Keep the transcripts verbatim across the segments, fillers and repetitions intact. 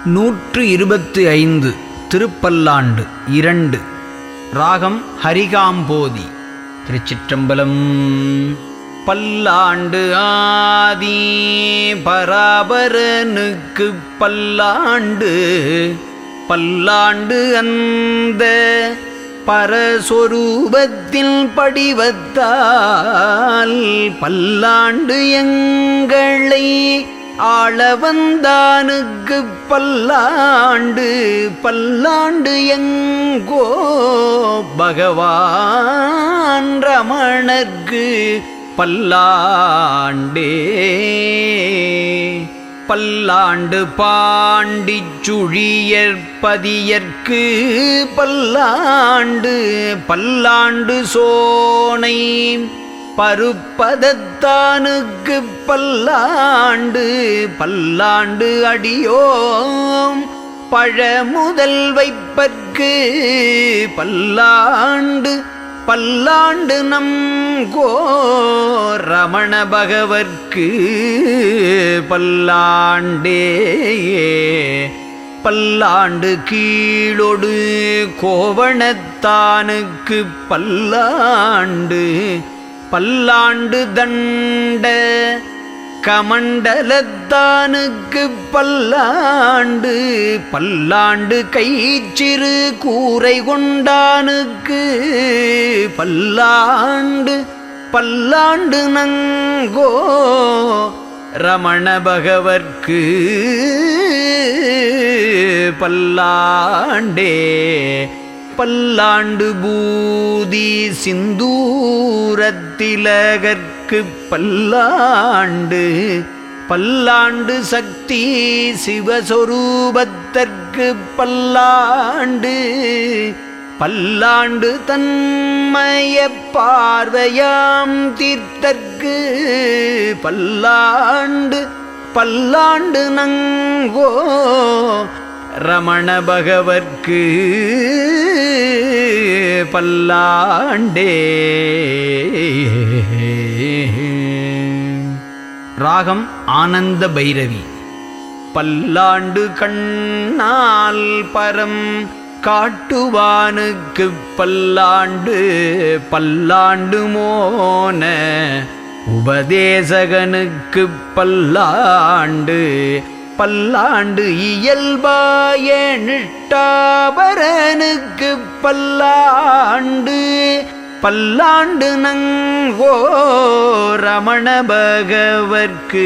நூற்று இருபத்தி ஐந்து திருப்பல்லாண்டு இரண்டு. ராகம் ஹரிகாம்போதி. திருச்சிற்றம்பலம். பல்லாண்டு ஆதி பராபரனுக்கு பல்லாண்டு, பல்லாண்டு அந்த பரஸ்வரூபத்தில் படிவத்தால் பல்லாண்டு எங்களை ஆளவந்தானுக்கு பல்லாண்டு, பல்லாண்டு எங்கோ பகவான் ரமணர்க்கு பல்லாண்டே. பல்லாண்டு பாண்டிச்சுழியற்பதியற்கு பல்லாண்டு, பல்லாண்டு சோனை பருப்பதத்தானுக்கு பல்லாண்டு, பல்லாண்டு அடியோம் பழமுதல் வைப்பற்கு பல்லாண்டு, பல்லாண்டு நம் கோ ரமண பகவர்க்கு பல்லாண்டே. பல்லாண்டு கீழொடு கோவணத்தானுக்கு பல்லாண்டு, பல்லாண்டு தண்ட கமண்டலத்தானுக்கு பல்லாண்டு, பல்லாண்டு கைச்சிறு கூரை கொண்டானுக்கு பல்லாண்டு, பல்லாண்டு நங்கோ ரமண பகவர்க்கு பல்லாண்டே. பல்லாண்டு பூதி சிந்தூரத்திலகற்கு பல்லாண்டு, பல்லாண்டு சக்தி சிவஸ்வரூபத்தற்கு பல்லாண்டு, பல்லாண்டு தன்மய பார்வையாம் தீர்த்தற்கு பல்லாண்டு, பல்லாண்டு நங்கோ ரமண பகவர்க்கு பல்லாண்டே. ராகம் ஆனந்த பைரவி. பல்லாண்டு கண்ணால் பரம் காட்டுவானுக்கு பல்லாண்டு, பல்லாண்டு மோன உபதேசகனுக்கு பல்லாண்டு, பல்லாண்டு இயல்பாய நிஷ்டாபரனுக்கு பல்லாண்டு, பல்லாண்டு நங்கோ ரமண பகவர்க்கு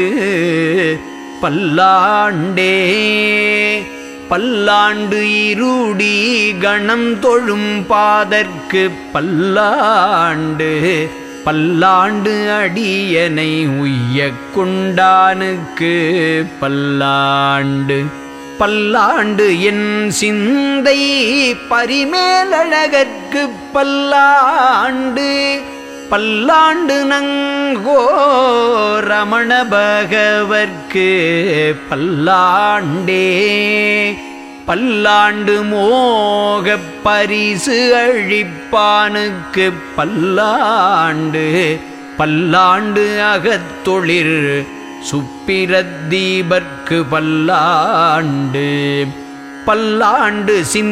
பல்லாண்டே. பல்லாண்டு இருடி கணம் தொழும் பாதற்கு பல்லாண்டு, பல்லாண்டு அடியனை உய்யக் கொண்டானுக்கு பல்லாண்டு, பல்லாண்டு என் சிந்தை பரிமேலழகற்கு பல்லாண்டு, பல்லாண்டு நங்கோ ரமண பகவர்க்கு பல்லாண்டே. பல்லாண்டு மோகப் பரிசு அழிப்பானுக்கு பல்லாண்டு, பல்லாண்டு அகத்தொழிற் சுப்பிரத்தீபர்க்கு பல்லாண்டு, பல்லாண்டு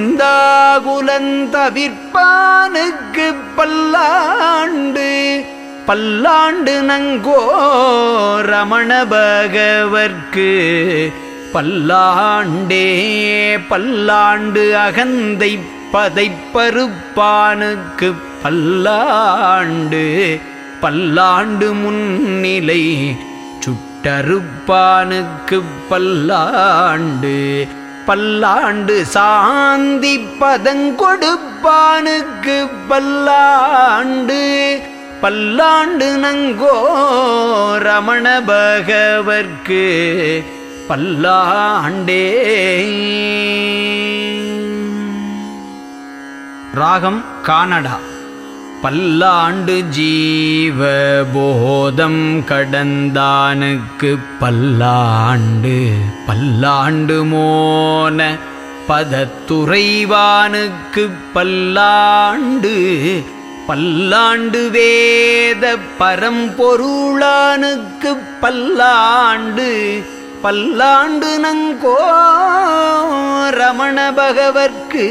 சிந்தாகுலந்தவிர்ப்பானுக்கு பல்லாண்டு, பல்லாண்டு நங்கோ ரமண பகவர்க்கு பல்லாண்டே. பல்லாண்டு அகந்தை பதைப்பருப்பானுக்கு பல்லாண்டு, பல்லாண்டு முன்னிலை சுட்டறுப்பானுக்கு பல்லாண்டு, பல்லாண்டு சாந்தி பதங்கொடுப்பானுக்கு பல்லாண்டு, பல்லாண்டு நங்கோ ரமண பகவர்க்கு பல்லாண்டே. ராகம் கானடா. பல்லாண்டு ஜீவபோதம் கடந்தானுக்கு பல்லாண்டு, பல்லாண்டு மோன பதத்துறைவானுக்கு பல்லாண்டு, பல்லாண்டு வேத பரம்பொருளானுக்கு பல்லாண்டு, பல்லாண்டு நங்கோ ரமண பகவர்க்கு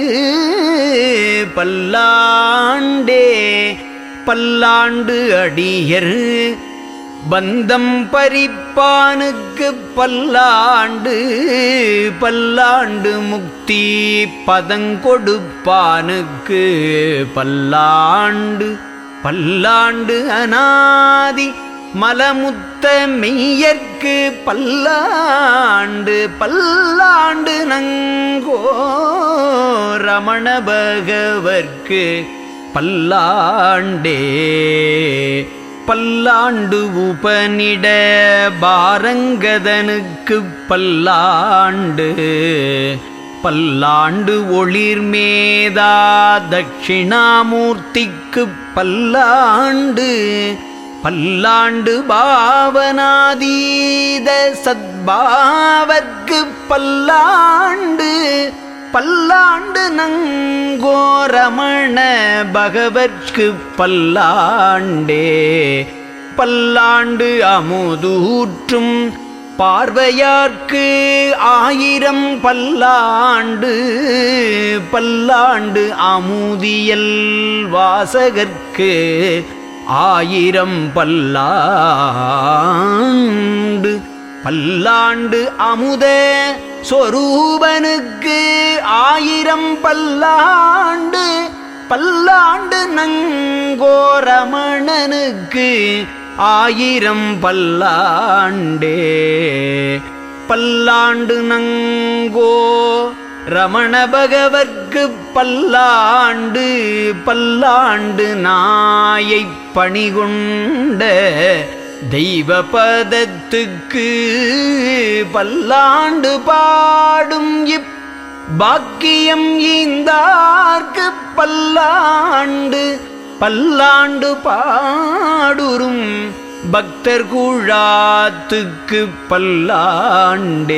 பல்லாண்டே பல்லாண்டு அடியர் பந்தம் பறிப்பானுக்கு பல்லாண்டு பல்லாண்டு முக்தி பதங்கொடுப்பானுக்கு பல்லாண்டு பல்லாண்டு அநாதி மலமுத்த மெய்யர்க்கு பல்லாண்டு பல்லாண்டு நங்கோ ரமண பகவர்க்கு பல்லாண்டே பல்லாண்டு உபநிட பாரங்கதனுக்கு பல்லாண்டு பல்லாண்டு ஒளிர்மேதா தட்சிணாமூர்த்திக்கு பல்லாண்டு பல்லாண்டு பாவனாதீத சத்பாவர்க்கு பல்லாண்டு பல்லாண்டு நங்கோ ரமண பகவர்க்கு பல்லாண்டே பல்லாண்டு அமுதூற்றும் பார்வையார்க்கு ஆயிரம் பல்லாண்டு பல்லாண்டு அமுதியல் வாசகர்க்கு ஆயிரம் பல்லாண்டு பல்லாண்டு அமுத சொரூபனுக்கு ஆயிரம் பல்லாண்டு பல்லாண்டு நங்கோ ரமணனுக்கு ஆயிரம் பல்லாண்டே பல்லாண்டு நங்கோ ரமண பகவர்க்கு பல்லாண்டு பல்லாண்டு நாயைப் பணிகொண்ட தெய்வ பதத்துக்கு பல்லாண்டு பாடும் இப் பாக்கியம் ஈந்தார்க்கு பல்லாண்டு பல்லாண்டு பாடுறும் பக்தர் கூழாத்துக்கு பல்லாண்டே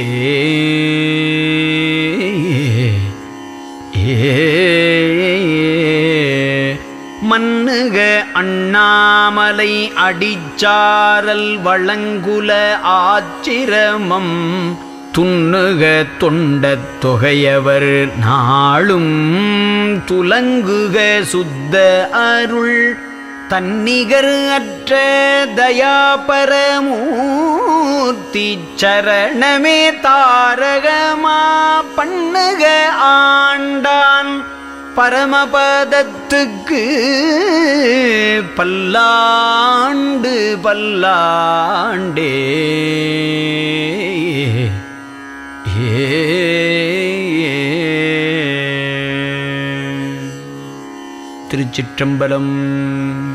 மன்னுக அண்ணாமலை அடிச்சாரல் வளங்குல ஆச்சிரமம் துன்னுக தொண்டத் தொகையவர் நாளும் துலங்குக சுத்த அருள் தன்னிகர் அற்ற தயாபரமூர்த்தி சரணமே தாரகமா பண்ணுக ஆண்டான் பரமபதத்துக்கு பல்லாண்டு பல்லாண்டே திருச்சிற்றம்பலம்.